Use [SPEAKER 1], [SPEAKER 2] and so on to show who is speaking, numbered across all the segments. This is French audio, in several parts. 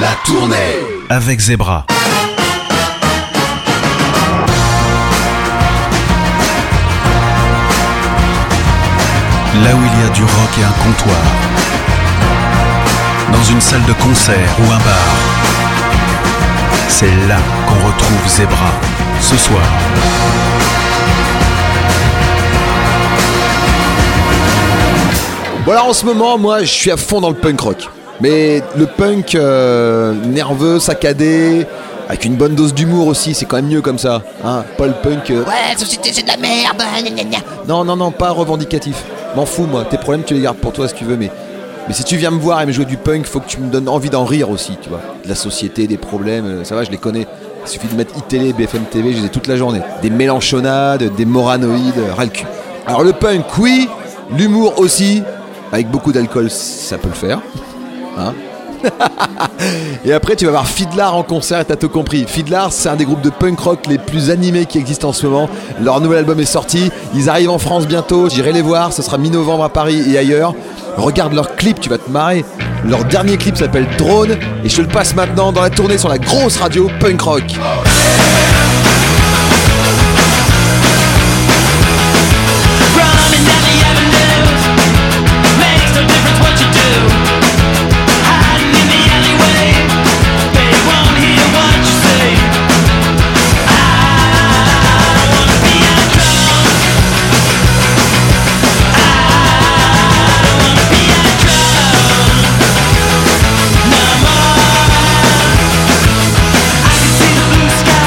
[SPEAKER 1] La tournée avec Zebra. Là où il y a du rock et un comptoir, dans une salle de concert ou un bar, c'est là qu'on retrouve Zebra ce soir.
[SPEAKER 2] Voilà, en ce moment, moi, je suis à fond dans le punk rock. Mais le punk nerveux, saccadé, avec une bonne dose d'humour aussi, c'est quand même mieux comme ça. Hein, pas le punk, ouais, la société c'est de la merde, gna gna. Non, pas revendicatif. M'en fous, moi, tes problèmes, tu les gardes pour toi si tu veux, mais si tu viens me voir et me jouer du punk, faut que tu me donnes envie d'en rire aussi, tu vois. De la société, des problèmes, ça va, je les connais. Il suffit de mettre iTélé, BFM TV, je les ai toute la journée. Des mélanchonades, des moranoïdes, ras le cul. Alors le punk, oui, l'humour aussi. Avec beaucoup d'alcool, ça peut le faire. Hein. Et après, tu vas voir Fiddler en concert et t'as tout compris. Fiddler, c'est un des groupes de punk rock les plus animés qui existent en ce moment. Leur nouvel album est sorti. Ils arrivent en France bientôt. J'irai les voir. Ce sera mi-novembre à Paris et ailleurs. Regarde leur clip, tu vas te marrer. Leur dernier clip s'appelle Drone. Et je te le passe maintenant dans la tournée sur la grosse radio punk rock.
[SPEAKER 3] Sky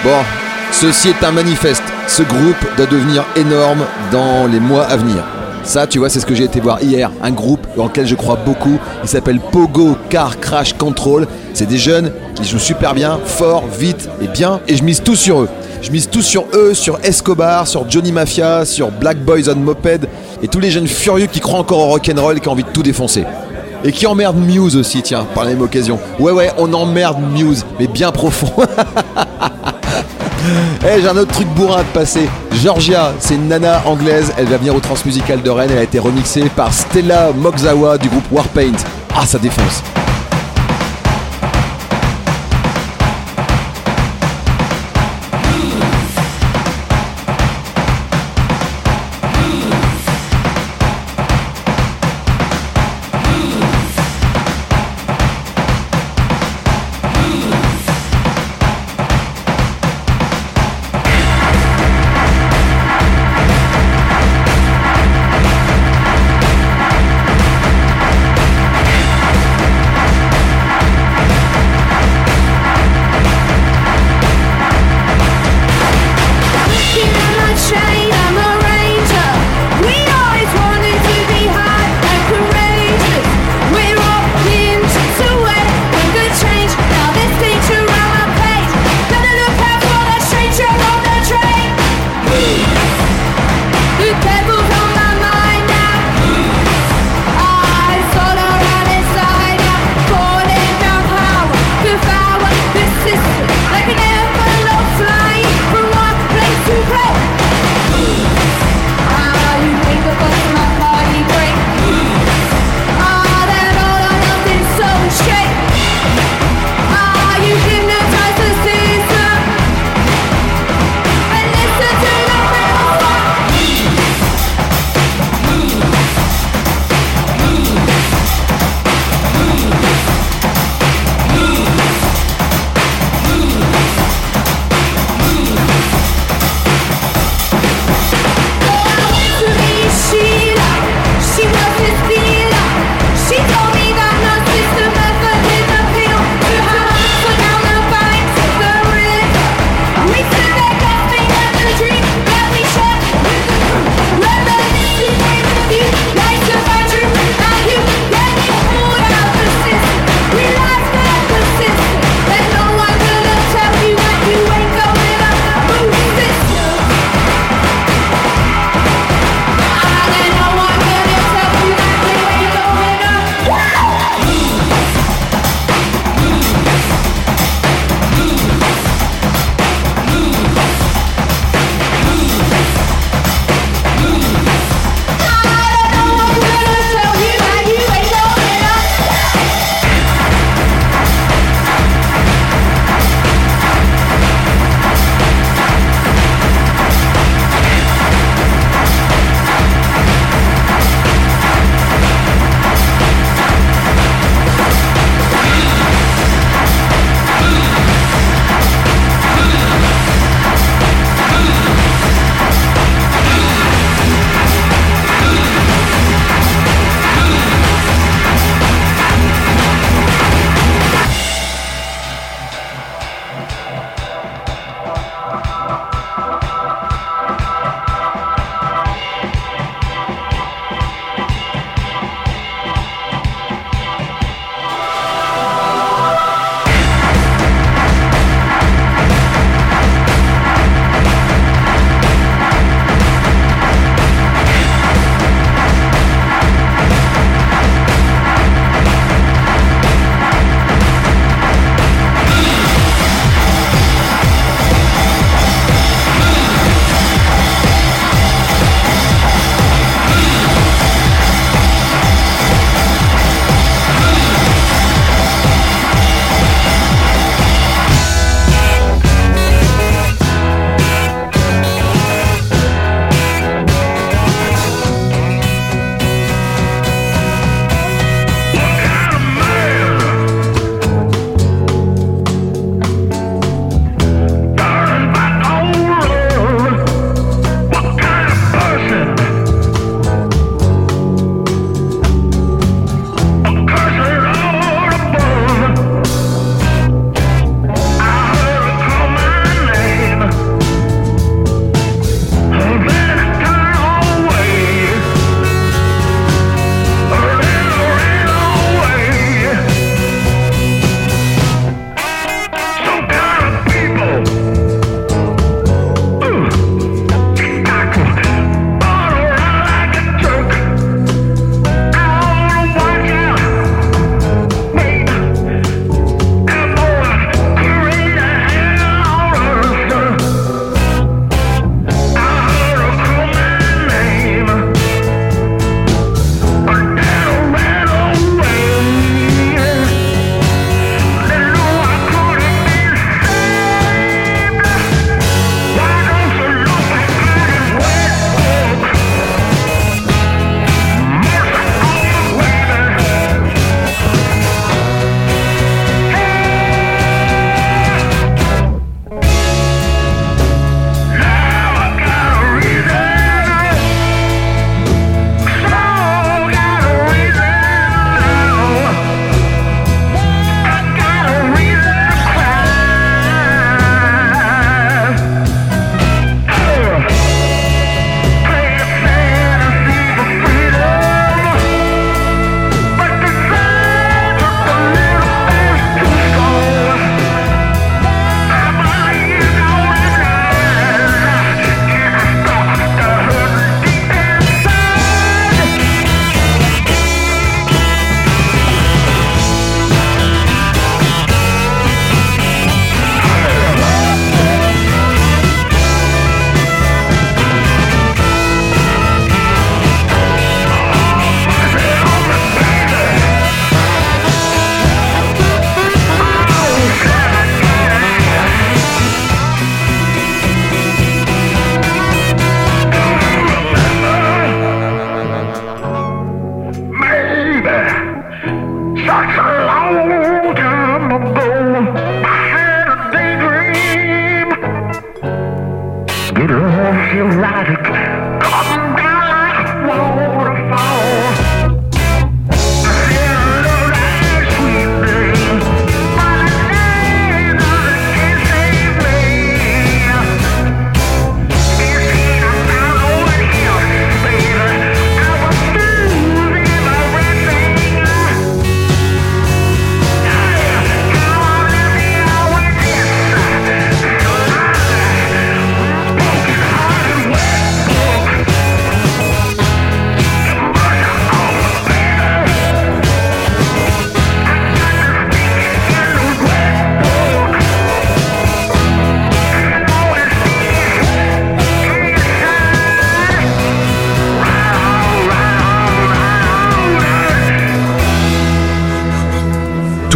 [SPEAKER 2] Bon, ceci est un manifeste. Ce groupe doit devenir énorme dans les mois à venir. Ça, tu vois, c'est ce que j'ai été voir hier. Un groupe dans lequel je crois beaucoup. Il s'appelle Pogo Car Crash Control. C'est des jeunes qui jouent super bien, fort, vite et bien. Et je mise tout sur eux. Je mise tout sur eux, sur Escobar, sur Johnny Mafia, sur Black Boys on Moped. Et tous les jeunes furieux qui croient encore au rock'n'roll et qui ont envie de tout défoncer. Et qui emmerde Muse aussi, tiens, par la même occasion. Ouais, on emmerde Muse, mais bien profond. J'ai un autre truc bourrin à te passer. Georgia, c'est une nana anglaise. Elle va venir au Transmusical de Rennes. Elle a été remixée par Stella Mogzawa du groupe Warpaint. Ah, ça défonce.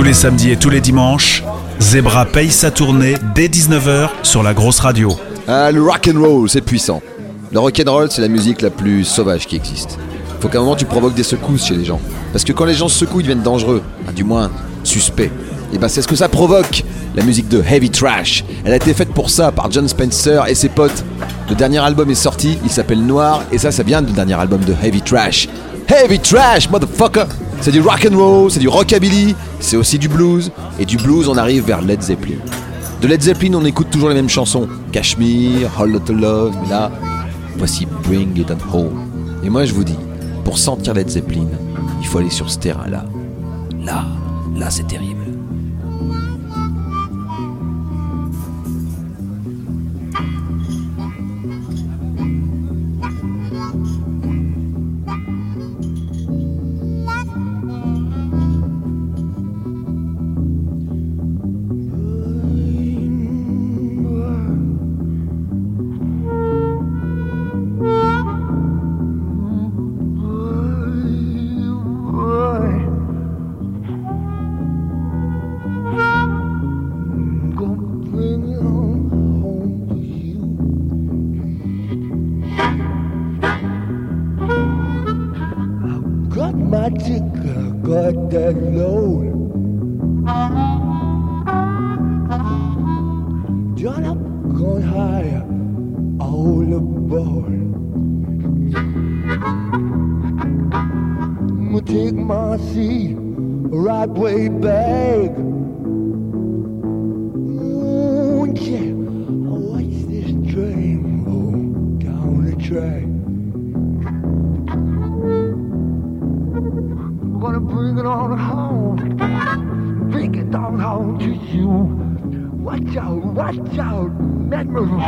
[SPEAKER 1] Tous les samedis et tous les dimanches, Zebra paye sa tournée dès 19h sur la grosse radio.
[SPEAKER 2] Ah, le rock'n'roll, c'est puissant. Le rock'n'roll, c'est la musique la plus sauvage qui existe. Faut qu'à un moment tu provoques des secousses chez les gens. Parce que quand les gens se secouent, ils deviennent dangereux. Du moins, suspects. Et ben c'est ce que ça provoque, la musique de Heavy Trash. Elle a été faite pour ça par Jon Spencer et ses potes. Le dernier album est sorti, il s'appelle Noir, et ça vient du dernier album de Heavy Trash. Heavy Trash, motherfucker! C'est du rock'n'roll, c'est du rockabilly, c'est aussi du blues. Et du blues, on arrive vers Led Zeppelin. De Led Zeppelin, on écoute toujours les mêmes chansons. Kashmir, Whole Lotta Love, mais là, voici Bring It On Home. Et moi je vous dis, pour sentir Led Zeppelin, il faut aller sur ce terrain-là. Là, c'est terrible.
[SPEAKER 3] Got that load. John up, gone higher, all aboard. I'ma take my seat right way back. Oh yeah, watch this train roll down the track. Gonna bring it on home, bring it on home to you. Watch out, Magnum.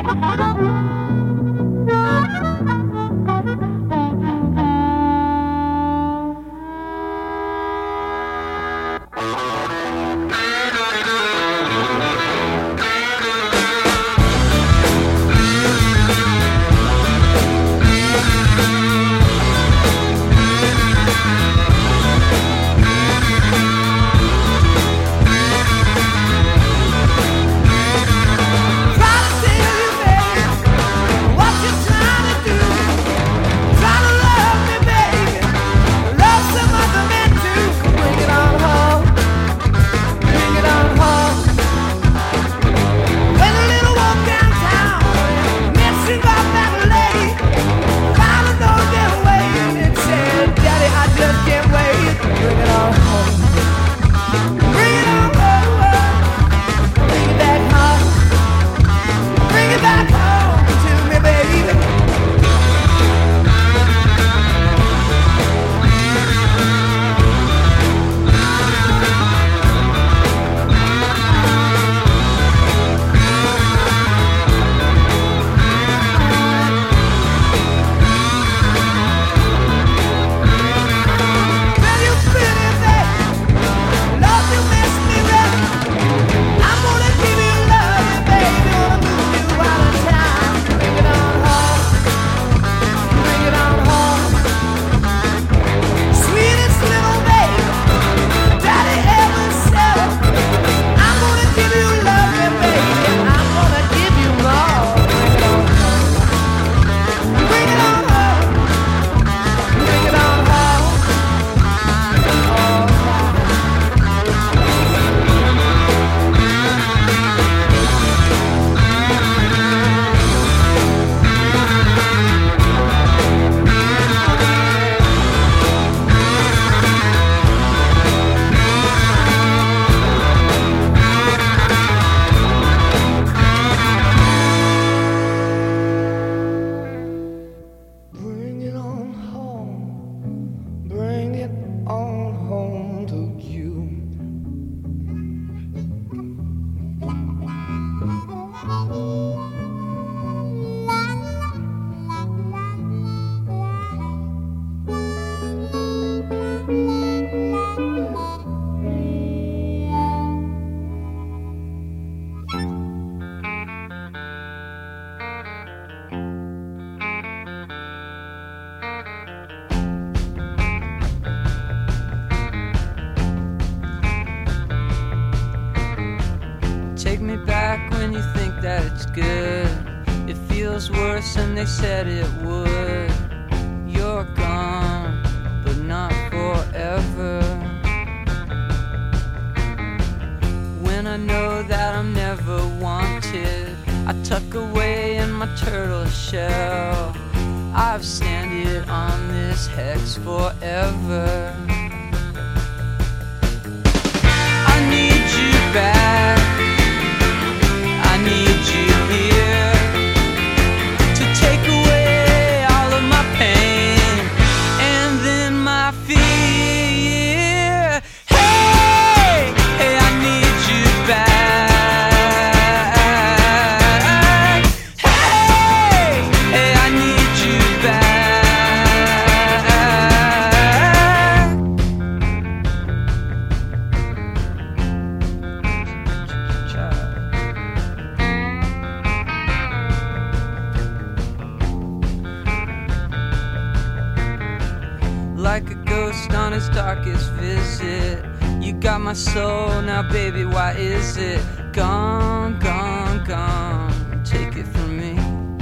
[SPEAKER 4] What you trying to do? when you think that it's good, it feels worse than they said it would. You're gone, but not forever. When I know that I'm never wanted, I tuck away in my turtle shell. I've stranded on this hex forever. I need you back, I need you here to take away all of my pain and then my fear. Hey, hey, I need you back. Hey, hey, I need you back. Like a ghost on its darkest visit, you got my soul, now baby, why is it gone, gone, gone? Take it from me.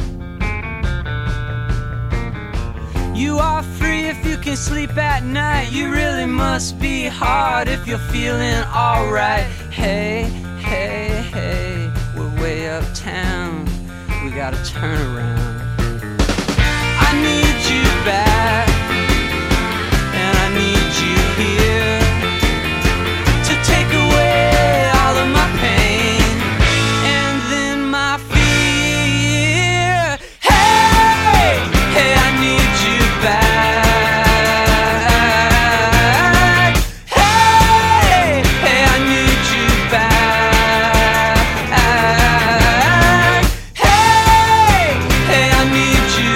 [SPEAKER 4] You are free if you can sleep at night. You really must be hard if you're feeling alright. Hey, hey, hey, we're way uptown, we gotta turn around. I need you back, and I need you here to take away all of my pain and then my fear. Hey, hey, I need you back. Hey, hey, I need you back. Hey, hey, I need you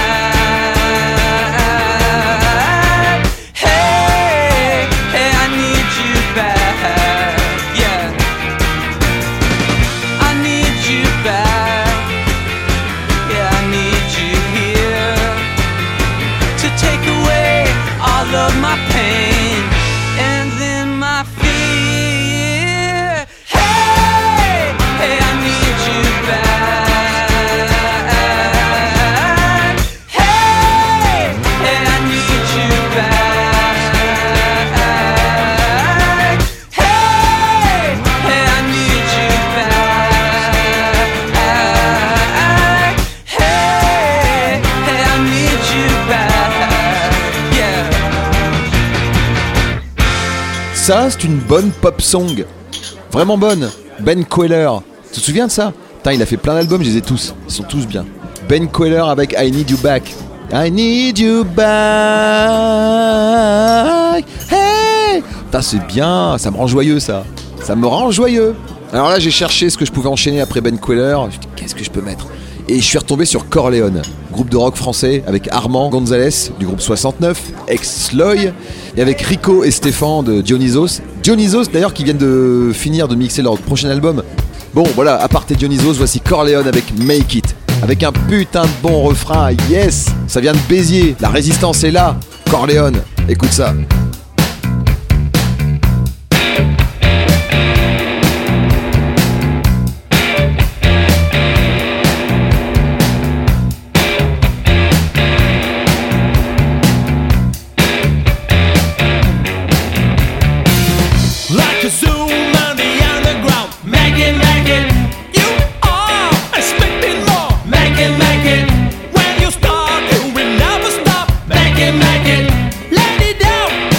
[SPEAKER 4] back. Hey, hey, I need you back. Yeah, I need you back. Yeah, I need you here to take away all of my pain and then my fear. Hey, hey, I need you back. Hey, hey, I need you back. Hey, hey, I need you back. Hey, hey, I need you back. Yeah.
[SPEAKER 2] Ça, c'est une bonne pop song. Vraiment bonne. Ben Queller. Tu te souviens de ça? Putain, il a fait plein d'albums, je les ai tous. Ils sont tous bien. Ben Queller avec I Need You Back. I need you back. Hey! Putain, c'est bien. Ça me rend joyeux, ça. Ça me rend joyeux. Alors là, j'ai cherché ce que je pouvais enchaîner après Ben Queller. Je me dis, qu'est-ce que je peux mettre? Et je suis retombé sur Corleone, groupe de rock français avec Armand Gonzalez du groupe 69, ex-Sloy, et avec Rico et Stéphane de Dionysos. Dionysos d'ailleurs qui viennent de finir de mixer leur prochain album. Bon voilà, à part Dionysos, voici Corleone avec Make It, avec un putain de bon refrain, yes. Ça vient de Béziers, la résistance est là. Corleone, écoute ça.
[SPEAKER 5] Like a zoom on the underground. Make it, you are expecting more. Make it, when you start, you will never stop. Make it, let it down.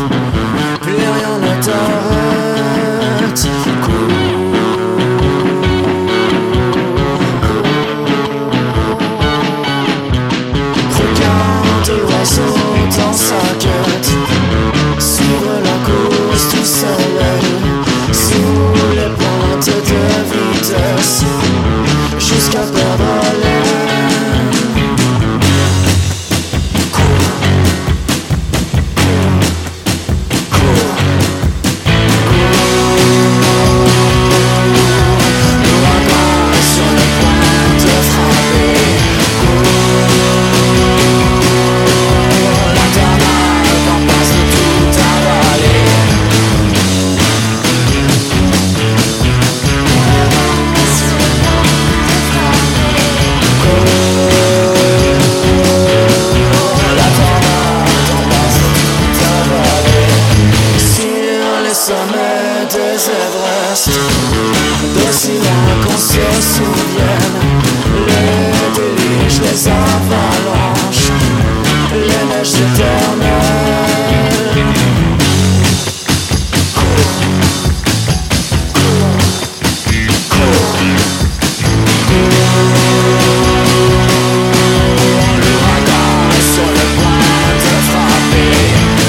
[SPEAKER 6] plus rien ne t'arrête. Regarde l'oiseau dans sa quête, suivre la course du soleil, sous les pointes de vitesse, jusqu'à perdre l'haleine. D'aussi loin qu'on se souvienne, les déluges, les avalanches, les neiges éternelles. L'ouragan est sur le point de frapper.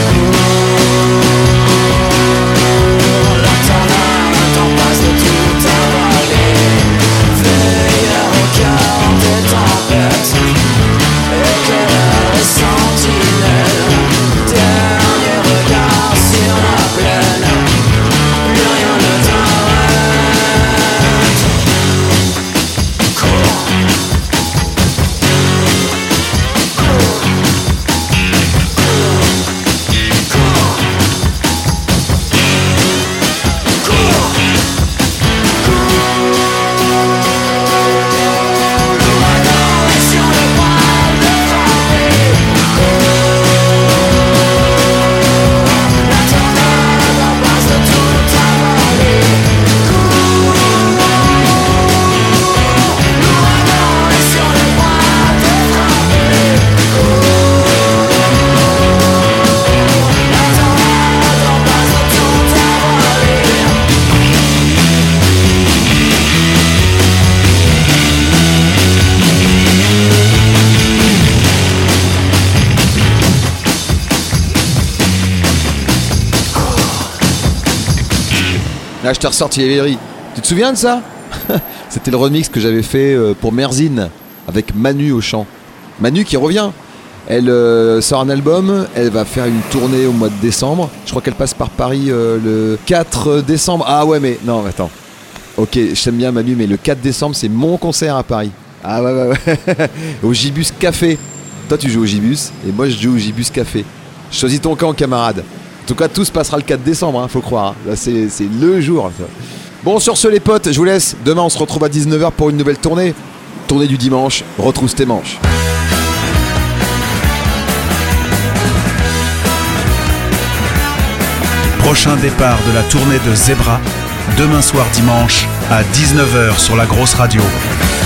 [SPEAKER 2] Là, je t'ai ressorti les villeries. Tu te souviens de ça? C'était le remix que j'avais fait pour Merzine avec Manu au chant. Manu qui revient. Elle sort un album, elle va faire une tournée au mois de décembre. Je crois qu'elle passe par Paris le 4 décembre. Ah ouais, mais non, attends. Ok, je t'aime bien Manu, mais le 4 décembre, c'est mon concert à Paris. Ah ouais. Au Gibus Café. Toi, tu joues au Gibus et moi, je joue au Gibus Café. Choisis ton camp, camarade. En tout cas, tout se passera le 4 décembre, hein, faut croire. Hein. Là, c'est le jour. Ça. Bon, sur ce, les potes, je vous laisse. Demain, on se retrouve à 19h pour une nouvelle tournée. Tournée du dimanche, retrousse tes manches.
[SPEAKER 1] Prochain départ de la tournée de Zebra, demain soir dimanche à 19h sur la grosse radio.